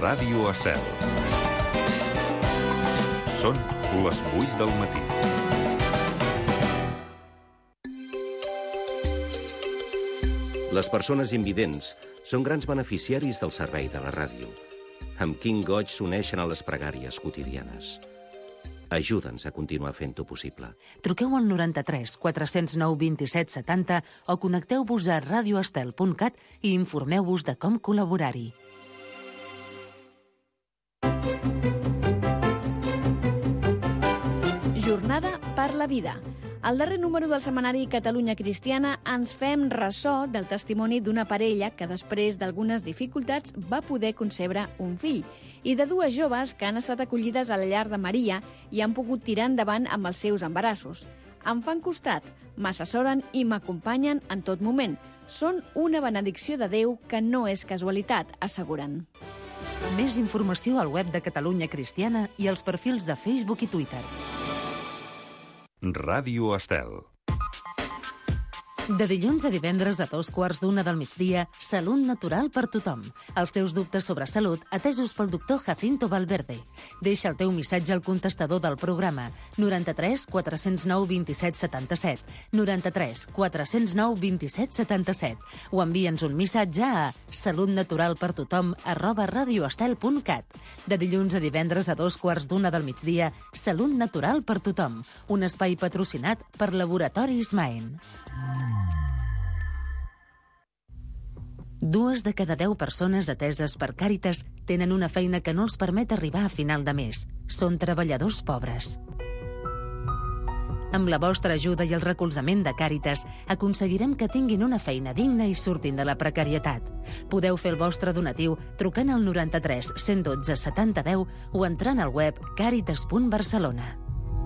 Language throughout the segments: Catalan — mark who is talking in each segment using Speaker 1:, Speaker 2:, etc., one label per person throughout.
Speaker 1: Ràdio Estel. Són les 8 del matí.
Speaker 2: Les persones invidents són grans beneficiaris del servei de la ràdio. Amb quin goig s'uneixen a les pregàries quotidianes. Ajuda'ns a continuar fent-ho possible.
Speaker 3: Truqueu al 93 409 27 70 o connecteu-vos a radioestel.cat i informeu-vos de com col·laborar-hi.
Speaker 4: Jornada per la vida. Al darrer número del setmanari Catalunya Cristiana ens fem ressò del testimoni d'una parella que després d'algunes dificultats va poder concebre un fill i de dues joves que han estat acollides a la llar de Maria i han pogut tirar endavant amb els seus embarassos. Em fan costat, m'assessoren i m'acompanyen en tot moment. Són una benedicció de Déu que no és casualitat, asseguren.
Speaker 3: Més informació al web de Catalunya Cristiana i als perfils de Facebook i Twitter.
Speaker 1: Ràdio Estel.
Speaker 3: De dilluns a divendres a 2:15 del migdia, Salut Natural per tothom. Els teus dubtes sobre salut atesos pel doctor Jacinto Valverde. Deixa el teu missatge al contestador del programa 93 409 27 77, 93 409 27 77 o envia'ns un missatge a salutnaturalpertothom@radioestel.cat. De dilluns a divendres a 2:15 del migdia, Salut Natural per tothom. Un espai patrocinat per Laboratoris Maen. 2 de cada 10 persones ateses per Càritas tenen una feina que no els permet arribar a final de mes. Són treballadors pobres. Amb la vostra ajuda i el recolzament de Càritas, aconseguirem que tinguin una feina digna i surtin de la precarietat. Podeu fer el vostre donatiu trucant al 93 112 70 10 o entrant al web caritas.barcelona.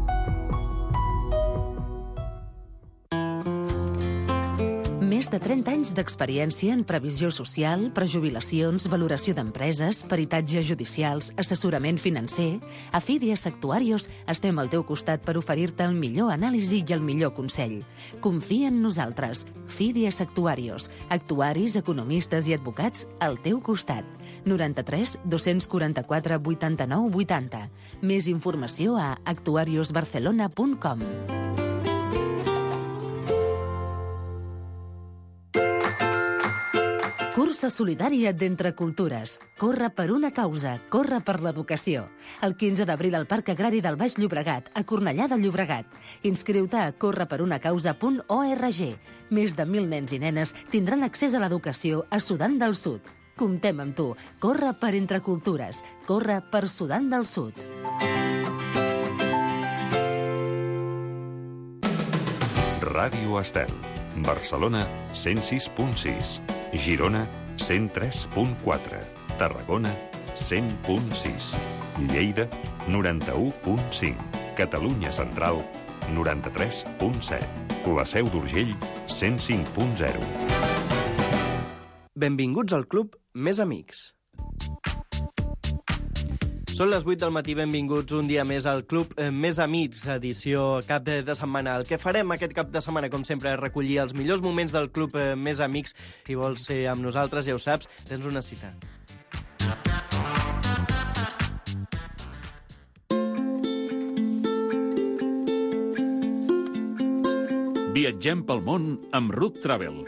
Speaker 3: Més de 30 anys d'experiència en previsió social, prejubilacions, valoració d'empreses, peritatges judicials, assessorament financer. A Fidias Actuarios estem al teu costat per oferir-te el millor anàlisi i el millor consell. Confia en nosaltres. Fidias Actuarios. Actuaris, economistes i advocats al teu costat. 93 244 89 80. Més informació a actuariosbarcelona.com. Cursa solidària d'Entre Cultures. Corre per una causa, corre per l'educació. El 15 d'abril al Parc Agrari del Baix Llobregat, a Cornellà de Llobregat. Inscriu-te a correperunacausa.org. Més de 1.000 nens i nenes tindran accés a l'educació a Sudan del Sud. Comptem amb tu. Corre per Entre Cultures. Corre per Sudan del Sud.
Speaker 1: Ràdio Estel. Barcelona, 106.6. Girona, 103.4. Tarragona, 100.6. Lleida, 91.5. Catalunya Central, 93.7. La Seu d'Urgell, 105.0.
Speaker 5: Benvinguts al Club Més Amics. Són les 8 del matí, benvinguts un dia més al Club Més Amics, edició cap de setmana. El que farem aquest cap de setmana, com sempre, és recollir els millors moments del Club Més Amics. Si vols ser amb nosaltres, ja ho saps, tens una cita.
Speaker 6: Viatgem pel món amb Ruth Travel.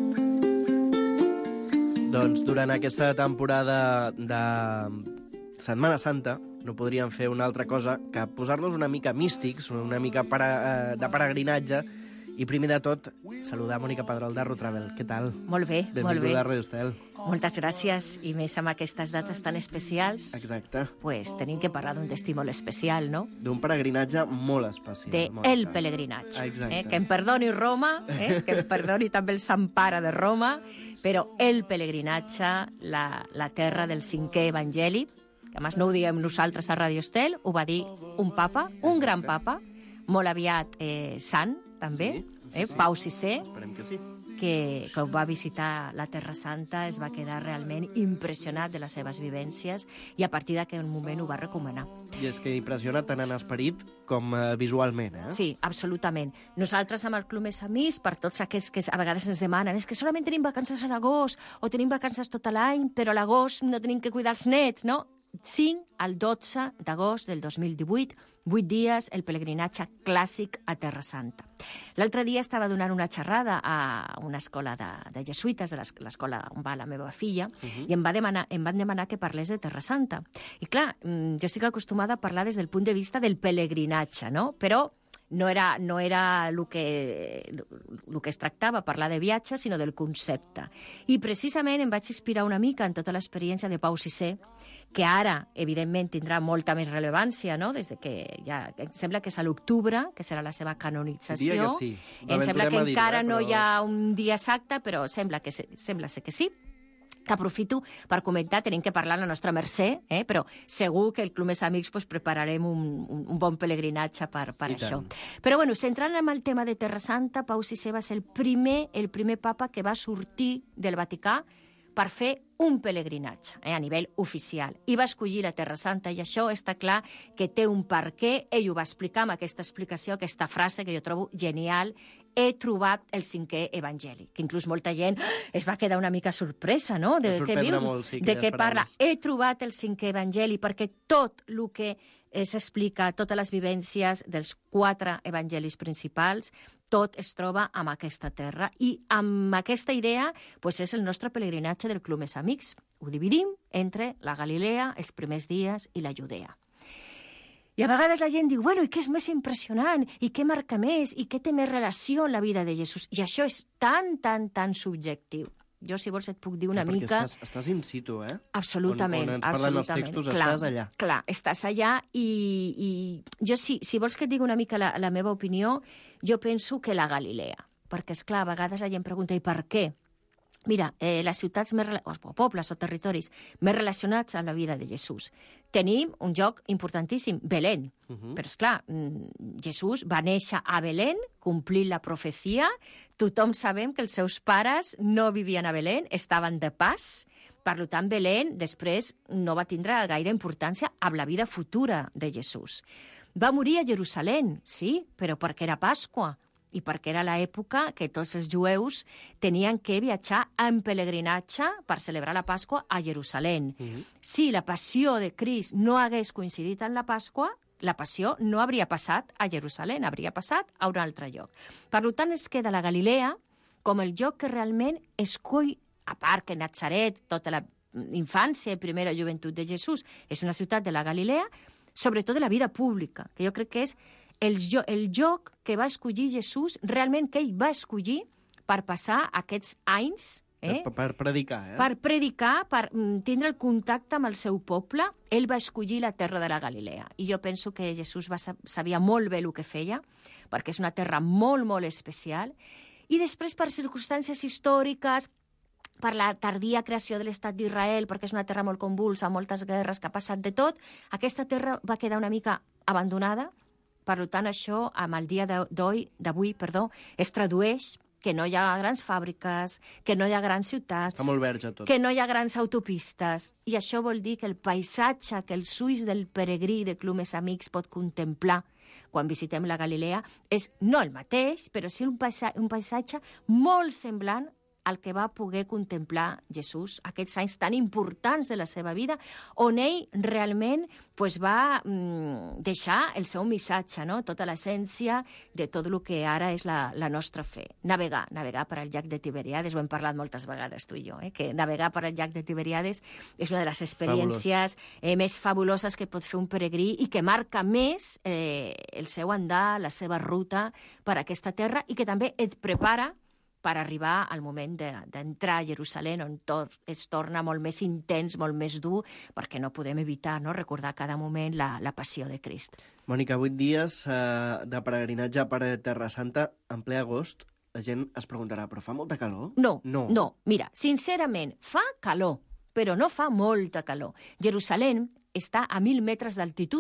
Speaker 5: Doncs durant aquesta temporada de Setmana Santa no podríem fer una altra cosa que posar-nos una mica místics, una mica de peregrinatge, i primer de tot saludar Mònica Pedrol de Ruth Travel. Què tal?
Speaker 7: Molt bé, molt bé.
Speaker 5: Benvinguda a Radio Estel.
Speaker 7: Moltes gràcies, i més amb aquestes dates tan especials.
Speaker 5: Exacte.
Speaker 7: Pues tenim que parlar d'un destí molt especial, no?
Speaker 5: D'un peregrinatge molt especial.
Speaker 7: De
Speaker 5: Mònica.
Speaker 7: El Pelegrinatge.
Speaker 5: Exacte.
Speaker 7: Que em perdoni Roma, que em perdoni també el Sant Pare de Roma, però El Pelegrinatge, la terra del cinquè evangeli, que a més no ho diguem nosaltres a Radio Estel, ho va dir un papa, un gran papa, molt aviat sant, també, Pau VI,
Speaker 5: Esperem que sí.
Speaker 7: que quan va visitar la Terra Santa es va quedar realment impressionat de les seves vivències i a partir d'aquell moment ho va recomanar.
Speaker 5: I és que impressiona tant en esperit com visualment, eh?
Speaker 7: Sí, absolutament. Nosaltres amb el Club Més Amics, per tots aquests que a vegades ens demanen és que solament tenim vacances a l'agost o tenim vacances tot l'any, però a l'agost no tenim que cuidar els nets, no? 5 al 12 d'agost del 2018, 8 dies, el pelegrinatge clàssic a Terra Santa. L'altre dia estava donant una xerrada a una escola de jesuïtes, de l'escola on va la meva filla, i em van demanar que parlés de Terra Santa. I clar, jo estic acostumada a parlar des del punt de vista del pelegrinatge, no? Però no era el que es tractava, parlar de viatge, sinó del concepte. I precisament em vaig inspirar una mica en tota l'experiència de Pau VI, que ara, evidentment, tindrà molta més rellevància, no? Des de que ja... Em sembla que és a l'octubre, que serà la seva canonització.
Speaker 5: Diria que sí.
Speaker 7: Em sembla que encara no hi ha un dia exacte, però sembla ser que sí. Que aprofito per comentar, tenim que parlar la nostra mercè, però segur que el Club Més Amics prepararem un bon pelegrinatge per això. Però bueno, centrant en el tema de Terra Santa, Pau VI va ser el primer papa que va sortir del Vaticà per fer un pelegrinatge a nivell oficial. I va escollir la Terra Santa, i això està clar que té un per què. Ell ho va explicar amb aquesta explicació, aquesta frase que jo trobo genial: he trobat el 5è evangeli, que inclús molta gent es va quedar una mica sorpresa, no? De què parla. He trobat el 5è evangeli, perquè tot el que s'explica, totes les vivències dels 4 evangelis principals, tot es troba en aquesta terra. I amb aquesta idea és el nostre pelegrinatge del Club Més Amics. Ho dividim entre la Galilea, els primers dies, i la Judea. I a vegades la gent diu, bueno, i què és més impressionant? I què marca més? I què té més relació en la vida de Jesús? I això és tan subjectiu. Jo, si vols, et puc dir una mica...
Speaker 5: Perquè estàs in situ, eh?
Speaker 7: Absolutament.
Speaker 5: On ens parlen els textos, estàs allà.
Speaker 7: Clar, estàs allà, i jo, si vols que et digui una mica la meva opinió, jo penso que la Galilea. Perquè, esclar, a vegades la gent pregunta, i per què? Mira, les ciutats o pobles o territoris més relacionats amb la vida de Jesús. Tenim un lloc importantíssim, Belén. Però, esclar, Jesús va néixer a Belén, complint la profecia. Tothom sabem que els seus pares no vivien a Belén, estaven de pas. Per tant, Belén després no va tindre gaire importància amb la vida futura de Jesús. Va morir a Jerusalem, sí, però perquè era Pasqua, i perquè era l'època que tots els jueus tenien que viatjar en pelegrinatge per celebrar la Pasqua a Jerusalem. Si la passió de Crist no hagués coincidit amb la Pasqua, la passió no hauria passat a Jerusalem, hauria passat a un altre lloc. Per tant, es queda la Galilea com el lloc que realment escull, a part que Natzaret, tota la infància i primera joventut de Jesús, és una ciutat de la Galilea, sobretot de la vida pública, que jo crec que és el lloc que va escollir Jesús, realment que ell va escollir per passar aquests anys...
Speaker 5: Per predicar, eh?
Speaker 7: Per predicar, per tindre el contacte amb el seu poble. Ell va escollir la terra de la Galilea. I jo penso que Jesús sabia molt bé el que feia, perquè és una terra molt especial. I després, per circumstàncies històriques, per la tardia creació de l'estat d'Israel, perquè és una terra molt convulsa, moltes guerres, que ha passat de tot, aquesta terra va quedar una mica abandonada. Per tant, això, amb el dia d'avui, es tradueix que no hi ha grans fàbriques, que no hi ha grans ciutats,
Speaker 5: està molt verge tot,
Speaker 7: que no hi ha grans autopistes. I això vol dir que el paisatge que els ulls del peregrí de Club Més Amics pot contemplar quan visitem la Galilea és no el mateix, però sí un paisatge molt semblant al que va poder contemplar Jesús, aquests anys tan importants de la seva vida, on ell realment va deixar el seu missatge, no? Tota l'essència de tot el que ara és la nostra fe. Navegar per al llac de Tiberíades, ho hem parlat moltes vegades tu i jo, que navegar per al llac de Tiberíades és una de les experiències més fabuloses que pot fer un peregrí i que marca més el seu andar, la seva ruta per aquesta terra, i que també et prepara per arribar al moment d'entrar a Jerusalem, on tot es torna molt més intens, molt més dur, perquè no podem evitar recordar cada moment la passió de Crist.
Speaker 5: Mònica, 8 dies de peregrinatge per Terra Santa en ple agost. La gent es preguntarà, però fa molta calor?
Speaker 7: No. Mira, sincerament, fa calor, però no fa molta calor. Jerusalem està a 1.000 metres d'altitud,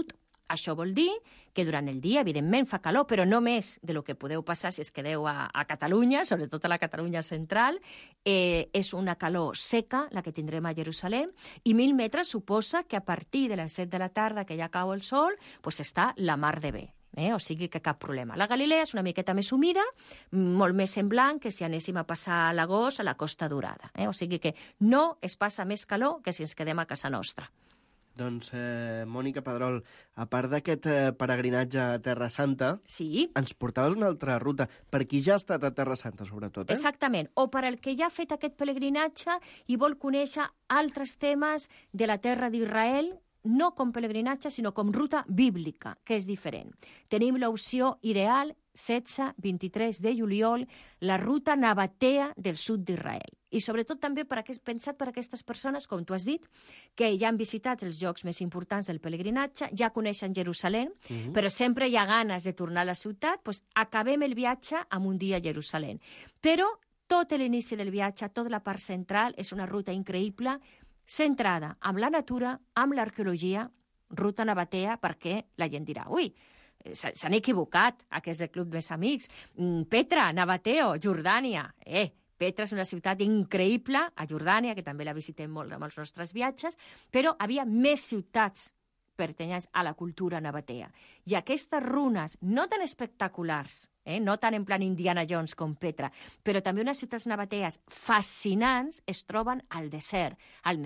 Speaker 7: Això vol dir que durant el dia, evidentment, fa calor, però no més de lo que podeu passar si es quedeu a Catalunya, sobretot a la Catalunya central. És una calor seca, la que tindrem a Jerusalem, i 1.000 metres suposa que a partir de les 7 de la tarda, que ja cau el sol, pues està la mar de bé. O sigui que cap problema. La Galilea és una miqueta més humida, molt més semblant que si anéssim a passar l'agost a la Costa Dorada. O sigui que no es passa més calor que si ens quedem a casa nostra.
Speaker 5: Doncs, Mònica Pedrol, a part d'aquest peregrinatge a Terra Santa,
Speaker 7: sí,
Speaker 5: ens portaves una altra ruta, per qui ja ha estat a Terra Santa, sobretot.
Speaker 7: Exactament, o per al que ja ha fet aquest pelegrinatge i vol conèixer altres temes de la terra d'Israel, no com pelegrinatge, sinó com ruta bíblica, que és diferent. Tenim l'opció ideal 16-23 de juliol, la ruta nabatea del sud d'Israel. I sobretot també pensat per a aquestes persones, com tu has dit, que ja han visitat els llocs més importants del pelegrinatge, ja coneixen Jerusalem, però sempre hi ha ganes de tornar a la ciutat, doncs acabem el viatge amb un dia a Jerusalem. Però tot l'inici del viatge, tota la part central, és una ruta increïble, centrada amb la natura, amb l'arqueologia, ruta nabatea, perquè la gent dirà, ui, s'han equivocat, aquests del Club Més Amics. Petra, Nabateo, Jordània. Petra és una ciutat increïble, a Jordània, que també la visitem molt amb els nostres viatges, però havia més ciutats pertanyents a la cultura nabatea. I aquestes runes, no tan espectaculars, no tant en plan Indiana Jones com Petra, però també unes ciutats nabatees fascinants es troben al desert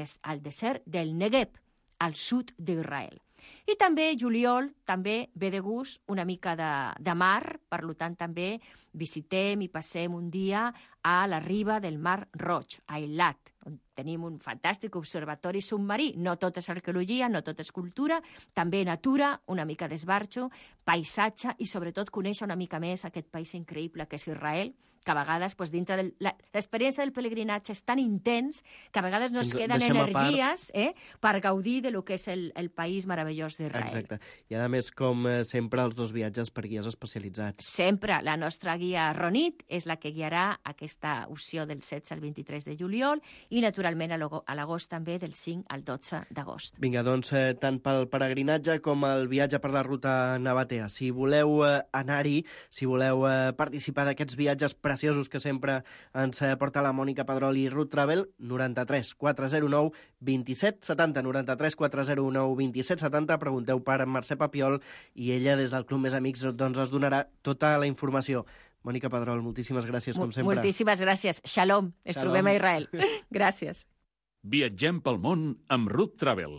Speaker 7: del Negev, al sud d'Israel. I també juliol també ve de gust una mica de mar, per tant també visitem i passem un dia a la riba del Mar Roig, a Eilat, on tenim un fantàstic observatori submarí. No tot és arqueologia, no tot és cultura, també natura, una mica d'esbarjo, paisatge i sobretot conèixer una mica més aquest país increïble que és Israel, que a vegades dintre de l'experiència del pelegrinatge és tan intens que a vegades no es queden energies per gaudir de lo que és el país meravellós d'Israel.
Speaker 5: Exacte. I a més, com sempre, els dos viatges per guies especialitzats.
Speaker 7: Sempre. La nostra guia Ronit és la que guiarà aquesta opció del 16 al 23 de juliol i, naturalment, a l'agost també del 5 al 12 d'agost.
Speaker 5: Vinga, doncs, tant pel peregrinatge com el viatge per la ruta nabatea. Si voleu anar-hi, si voleu participar d'aquests viatges preciosos que sempre ens porta la Mònica Pedrol i Ruth Travel, 93 409 27 70, 93 409 27 70, pregunteu per Mercè Papiol i ella des del Club Més Amics doncs us donarà tota la informació. Mònica Pedrol, moltíssimes gràcies, com sempre.
Speaker 7: Moltíssimes gràcies. Shalom. Ens trobem a Israel. Gràcies.
Speaker 6: Viatgem pel món amb Ruth Travel.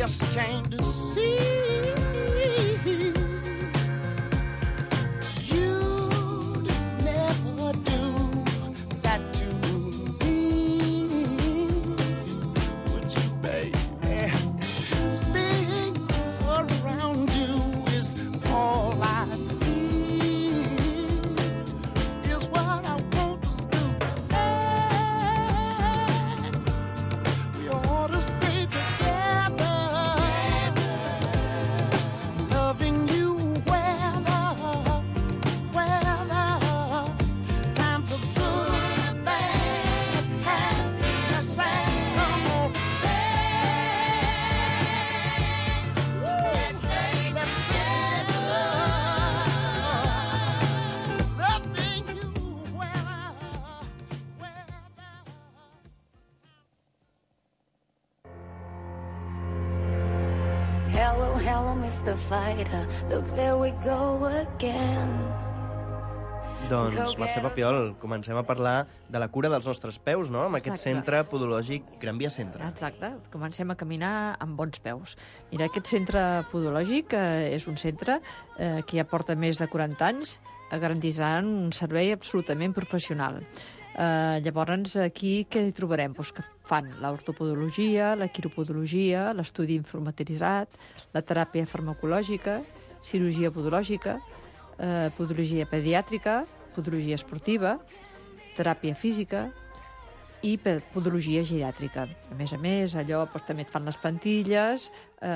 Speaker 8: just came to see. You'd never do that to me, would you, baby? Being around you is all I see. Is what I want to do. We ought to stay together, loving you weather, times are good, bad, happy, sad. Come on, let's stay together, loving you weather.
Speaker 9: Hello, hello, Mr. Fighter. Look, there we go again.
Speaker 5: Doncs, Mercè Papiol, comencem a parlar de la cura dels nostres peus, no?, amb aquest
Speaker 10: Exacte.
Speaker 5: centre podològic Gran Via Centre.
Speaker 10: Exacte, comencem a caminar amb bons peus. Mira, aquest centre podològic és un centre que ja porta més de 40 anys garantitzant un servei absolutament professional. Llavors, aquí què hi trobarem? Pues que fan l'ortopodologia, la quiropodologia, l'estudi informatitzat, la teràpia farmacològica, cirurgia podològica, podologia pediàtrica, podologia esportiva, teràpia física i podologia geriàtrica. A més, allò doncs, també et fan les plantilles,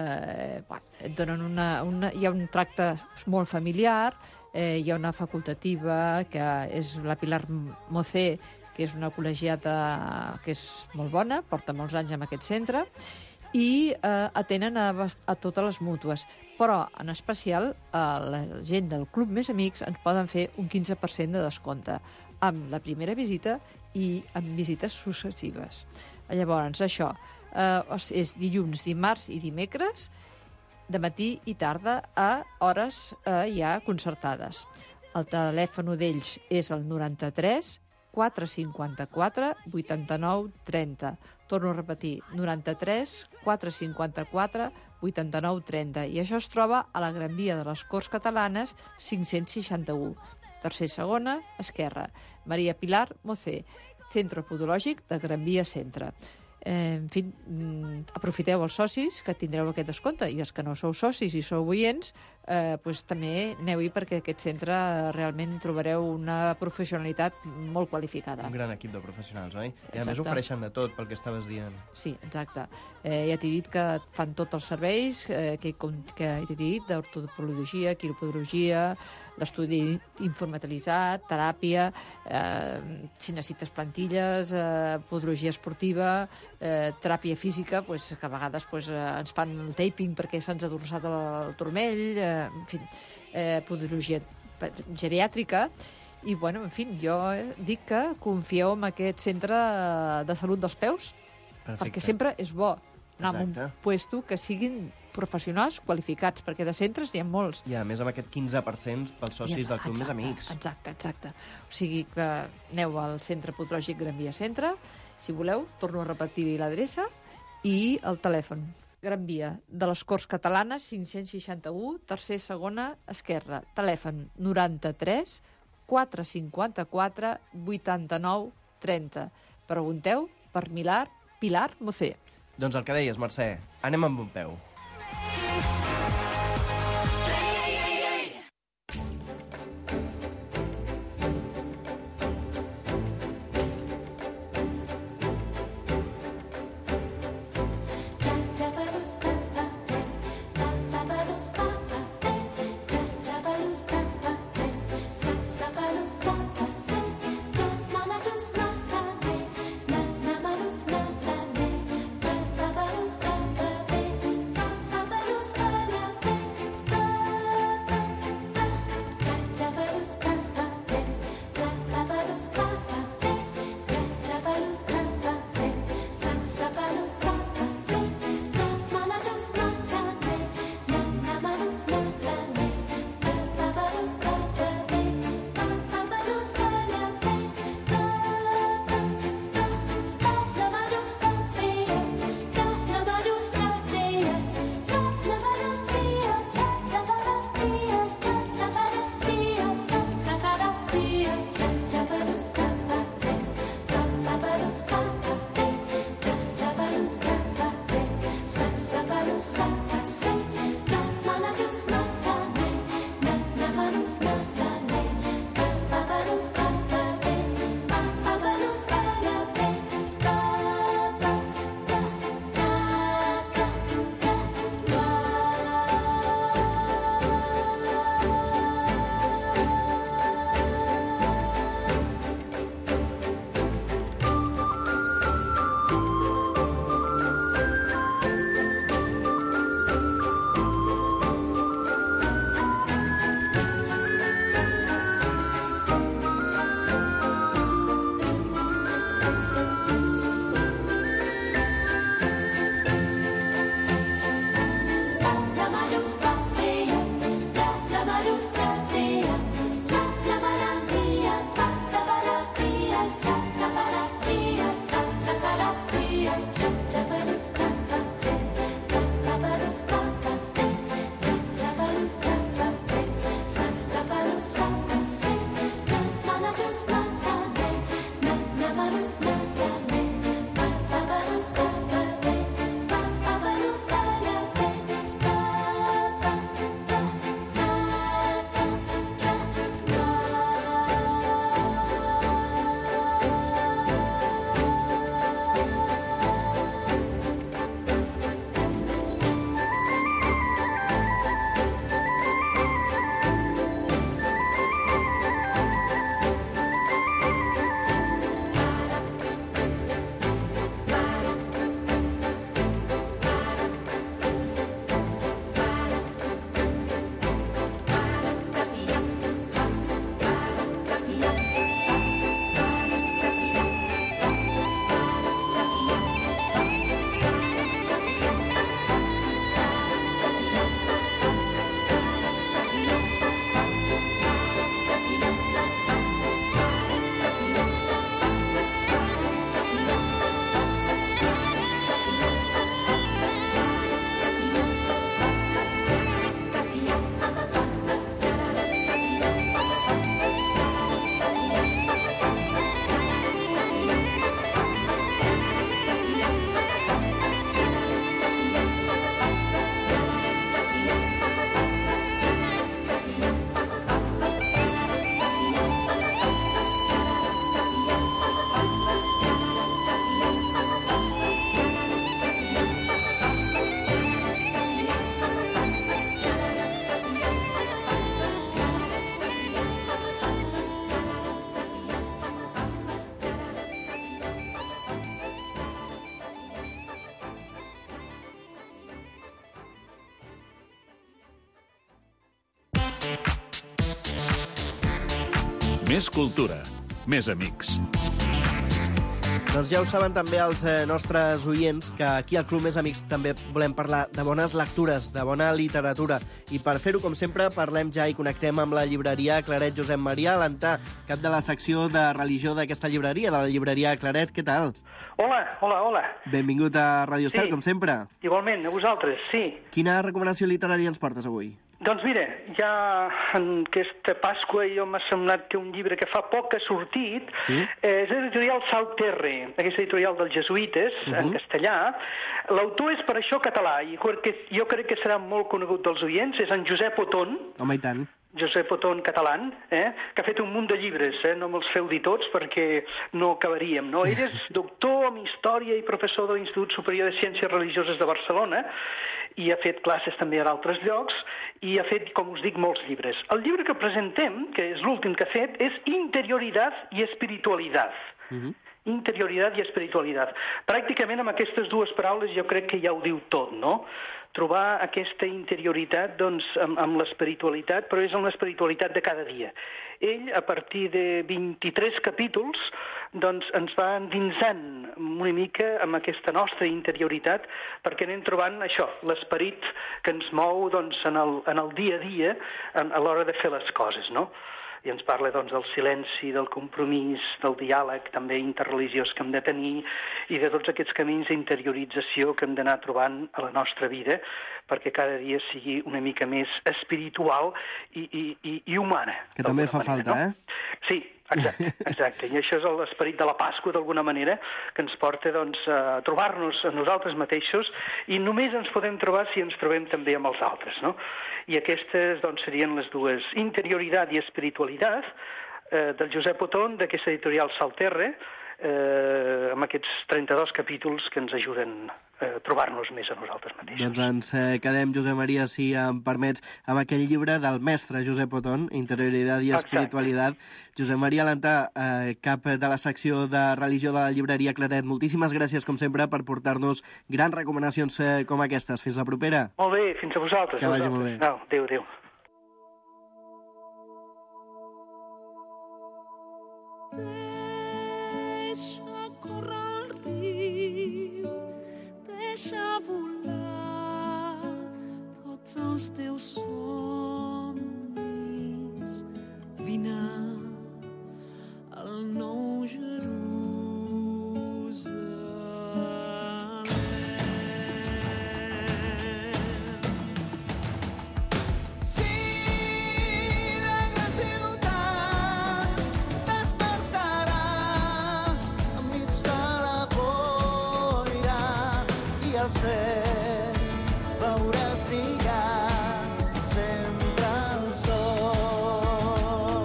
Speaker 10: et donen hi ha un tracte molt familiar, hi ha una facultativa que és la Pilar Mocé, que és una col·legiata que és molt bona, porta molts anys en aquest centre, i atenen a totes les mútues. Però, en especial, la gent del Club Més Amics ens poden fer un 15% de descompte amb la primera visita i amb visites successives. Llavors, això és dilluns, dimarts i dimecres, de matí i tarda, a hores ja concertades. El telèfon d'ells és el 93 454 89 30. Torno a repetir, 93 454 89 30. I això es troba a la Gran Via de les Corts Catalanes 561. Tercer segona, esquerra. Maria Pilar Mocé, Centre Podològic de Gran Via Centre. En fi, aprofiteu els socis que tindreu aquest descompte, i els que no sou socis i sou oients, doncs també aneu-hi, perquè aquest centre realment trobareu una professionalitat molt qualificada.
Speaker 5: Un gran equip de professionals, oi? I a
Speaker 10: Exacte.
Speaker 5: més ofereixen de tot, pel que estaves dient.
Speaker 10: Sí, exacte. Ja t'he dit que fan tots els serveis que t'he dit, d'ortopodologia, quiropodologia, l'estudi informatitzat, teràpia, si necessites plantilles, podologia esportiva, teràpia física, que a vegades ens fan el taping perquè se'ns ha dorsat el turmell, en fi, podologia geriàtrica. I, bueno, en fi, jo dic que confieu en aquest centre de salut dels peus, perquè sempre és bo anar a un puesto que siguin professionals qualificats, perquè de centres n'hi ha molts.
Speaker 5: I a més amb aquest 15% pels socis del Club Més Amics.
Speaker 10: Exacte. O sigui que aneu al Centre Podològic Gran Via Centre, si voleu, torno a repetir l'adreça, i el telèfon. Gran Via de les Corts Catalanes 561, tercer segona, esquerra. Telèfon 93 454 89 30. Pregunteu per Pilar Mocé.
Speaker 5: Doncs el que deies, Mercè, anem amb un peu.
Speaker 6: Més cultura, més amics.
Speaker 5: Doncs ja ho saben també els nostres oients que aquí al Club Més Amics també volem parlar de bones lectures, de bona literatura. I per fer-ho, com sempre, parlem ja i connectem amb la llibreria Claret. Josep Maria Alentà, cap de la secció de religió d'aquesta llibreria, de la llibreria Claret. Què tal?
Speaker 11: Hola.
Speaker 5: Benvingut a Radio Estel, com sempre.
Speaker 11: Igualment, a vosaltres, sí.
Speaker 5: Quina recomanació literària ens portes avui?
Speaker 11: Doncs mira, ja en aquesta Pasqua jo m'ha semblat que un llibre que fa poc ha sortit,
Speaker 5: sí?
Speaker 11: És l'editorial Salterre, aquesta editorial dels jesuïtes, en castellà. L'autor és per això català, i jo crec que serà molt conegut dels oients, és en Josep Oton.
Speaker 5: Home, i tant.
Speaker 11: Josep Oton, català, que ha fet un munt de llibres, no me'ls feu dir tots perquè no acabaríem, no? Ell és doctor en Història i professor de l'Institut Superior de Ciències Religioses de Barcelona i ha fet classes també a altres llocs i ha fet, com us dic, molts llibres. El llibre que presentem, que és l'últim que ha fet, és Interioridad y Espiritualidad. Interioridad i espiritualitat. Pràcticament amb aquestes dues paraules jo crec que ja ho diu tot, no? Trobar aquesta interioritat doncs, amb l'espiritualitat, però és amb l'espiritualitat de cada dia. Ell, a partir de 23 capítols, doncs, ens va endinsant una mica amb aquesta nostra interioritat perquè anem trobant això, l'esperit que ens mou doncs, en el dia a dia a l'hora de fer les coses, no? I ens parla doncs, del silenci, del compromís, del diàleg també interreligiós que hem de tenir i de tots aquests camins d'interiorització que hem d'anar trobant a la nostra vida perquè cada dia sigui una mica més espiritual i humana.
Speaker 5: Que també fa falta, no?
Speaker 11: Sí, exacte. I això és l'esperit de la Pasqua, d'alguna manera, que ens porta doncs, a trobar-nos a nosaltres mateixos i només ens podem trobar si ens trobem també amb els altres, no? I aquestes doncs, serien les dues, Interioritat i Espiritualitat, del Josep Oton, d'aquesta editorial Salterre, amb aquests 32 capítols que ens ajuden a trobar-nos més a nosaltres mateixos.
Speaker 5: Doncs ens quedem, Josep Maria, si em permets, amb aquell llibre del mestre Josep Oton, Interioritat i Espiritualitat. Josep Maria Alentà, cap de la secció de religió de la llibreria Claret, moltíssimes gràcies, com sempre, per portar-nos grans recomanacions com aquestes. Fins la propera.
Speaker 11: Molt bé, fins a vosaltres.
Speaker 5: Que vagi molt bé.
Speaker 11: Adéu.
Speaker 12: Deixa volar tots els teus somnis. Vine al nou Jerusalem.
Speaker 8: Si la gran ciutat despertarà
Speaker 13: cel veuràs brillar sempre el sol.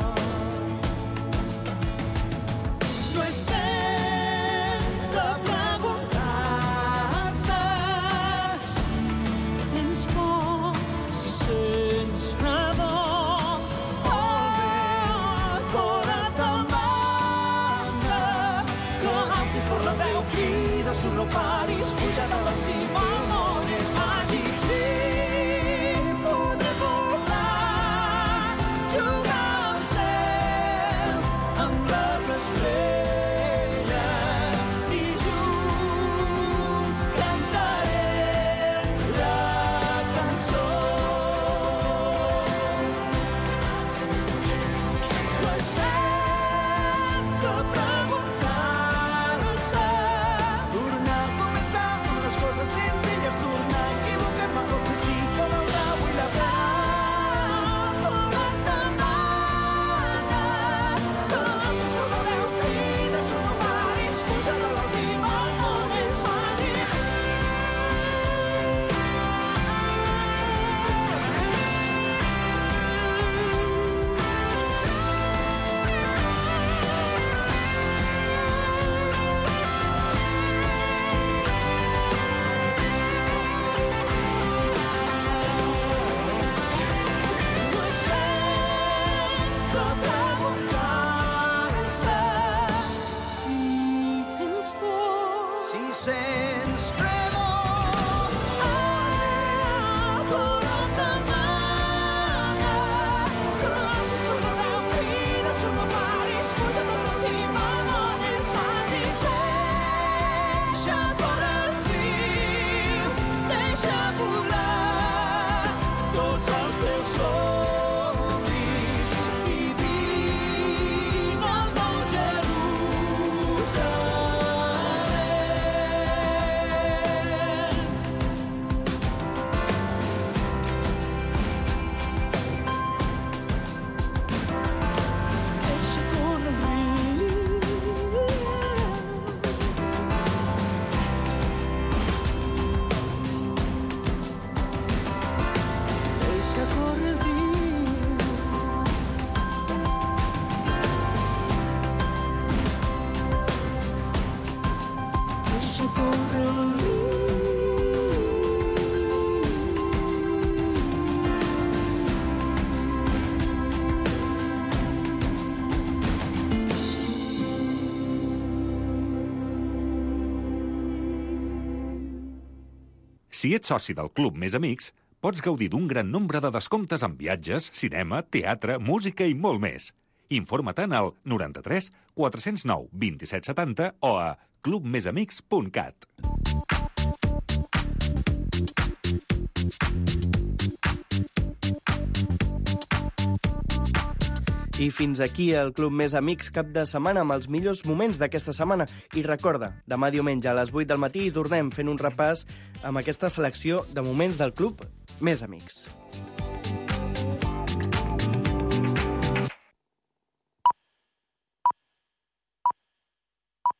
Speaker 13: No és temps de preguntar-se
Speaker 12: si tens por, si sents fredor.
Speaker 13: Molt bé, el cor et demana que alcis fort la veu, crida, surt, no paris, puja de la cima, el món és màgic. Sí, podré volar, jugar al cel amb les estrelles i junts cantarem la cançó. No és temps de preguntar-se, tornar a començar amb les coses senzilles, tornar a equivocar-me, no sé si col·laborar, vull la pau, cor et demana que alcis fort la veu, crida, surt, no paris, puja de la cima, el món és màgic. No és temps de preguntar-se
Speaker 12: Si tens por,
Speaker 13: si sents fredor. El cor et demana que alcis fort la veu, crida, surt, no paris, puja de la cima, el món és màgic. Deixa córrer el riu, deixa volar tots els teus somnis i vine al nou Jerusalem.
Speaker 12: deixa córrer el riu.
Speaker 13: Deixa córrer el riu.
Speaker 12: Deixa córrer el riu.
Speaker 1: Si ets soci del Club Més Amics, pots gaudir d'un gran nombre de descomptes en viatges, cinema, teatre, música i molt més. Informa-te'n al 93 409 2770 o a clubmesamics.cat.
Speaker 5: I fins aquí el Club Més Amics cap de setmana amb els millors moments d'aquesta setmana. I recorda, demà diumenge a les 8 del matí tornem fent un repàs amb aquesta selecció de moments del Club Més Amics.